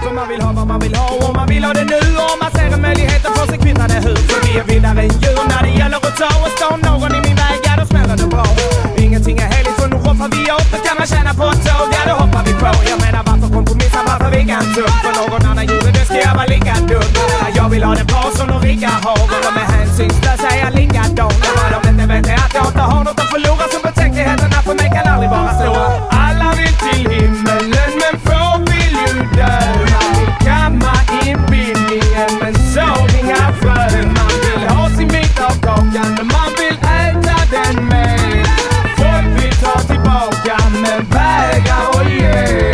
För man vill ha vad man vill ha och man vill ha det nu. Och man ser en möjlighet att få sig kvittade hur. För vi är vinnare än djur när det gäller att ta och stå någon i min väg, ja då smäller det bra. Ingenting är heligt för nu hoppar vi åt. Då kan man tjäna på ett tåg, ja då hoppar vi på. Jag menar varför kompromissa, varför vi kan tuff. För någon annan gjorde det, ska jag vara lika dum. Jag vill ha det bra som de rika har. Och med hänsynslösa är jag likadan. Och vad de inte vet är att jag inte har något att förlora. Så betänkligheterna för mig kan aldrig vara stora. Alla vill till himmelen men få vill ju dö. Man vill kamma inbildningen men så inga frön. Man vill ha sin bit av kakan men man vill äta den med. Folk vill ta tillbaka men vägrar och ge.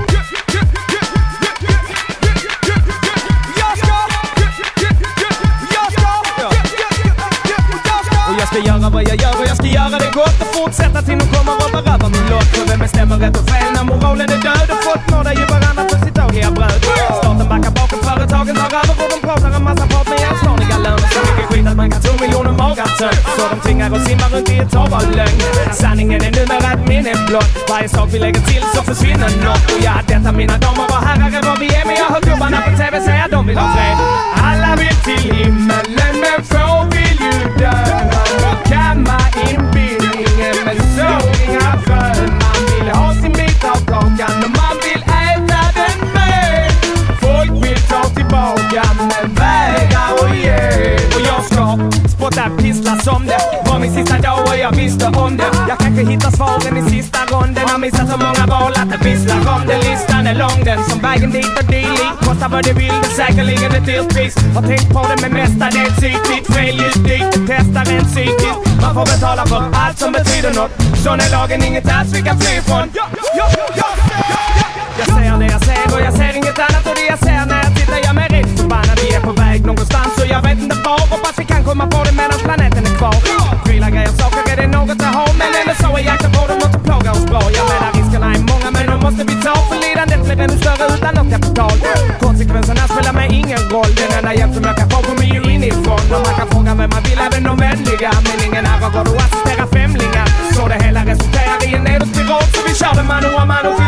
Jag ska göra vad jag gör och jag ska göra det gott och fortsätta till de kommer och berövar min lott. För vem bestämmer rätt och fel när moralen är död och folk nådar ju varandra för sitt dagliga bröd. Staten backar bakom företagen tar över och de pratar en massa prat med jämsnåriga löner. Så mycket skit att man kan tro miljoner magar tönt. Så de tvingar och simmar runt i ett hav av lögn. Sanningen är numera ett minne blott. Varje sak vi lägger till så försvinner något. Och ja, detta mina damer och herrar är vad vi är. Men jag hör gubbarna på tv säga att de vill ha fred. Alla vill till himmelen men få vill ju dö. Kamma inbildningen men så inga frön. Man vill ha sin bit av kakan och man vill äta den med. Folk vill ta tillbaka men vägrar och ge. Och jag ska spotta pissla som det var min sista dag och jag visste om det. Jag kanske hittar svaren i sista ronden. Har missat så många val att det visslar om det. Listan är lång den som vägen dit och dit. Kostar vad det vill, det säkerligen ett dyrt pris. Har tänkt på det men mestadels psykiskt. Fel ljud dit, det testar en psykiskt. Man får betala för allt som betyder något. Sån är lagen, inget alls vi kan fly ifrån. Jag ser det jag ser och jag ser inget annat. Och det jag ser när jag tittar jag mig rätt förbannad. Vi är på väg någonstans och jag vet inte var. Hoppas vi kan komma på det medan planeten är kvar. Pryla grejer, saker är det något att ha. Men ändå så är jakten på dem något som plågar oss bra. Jag menar riskerna är många men de måste vi ta. För lidandet blir ännu större utan något kapital. Konsekvenserna spelar mig ingen roll. Den enda hjälp som jag kan få kommer ju inifrån. Och man kan fråga vem man vill, även de vänliga. Men ingen här har gått att assistera femlingar. Så det hela resulterar i en nedåtspiral. Så vi kör det man och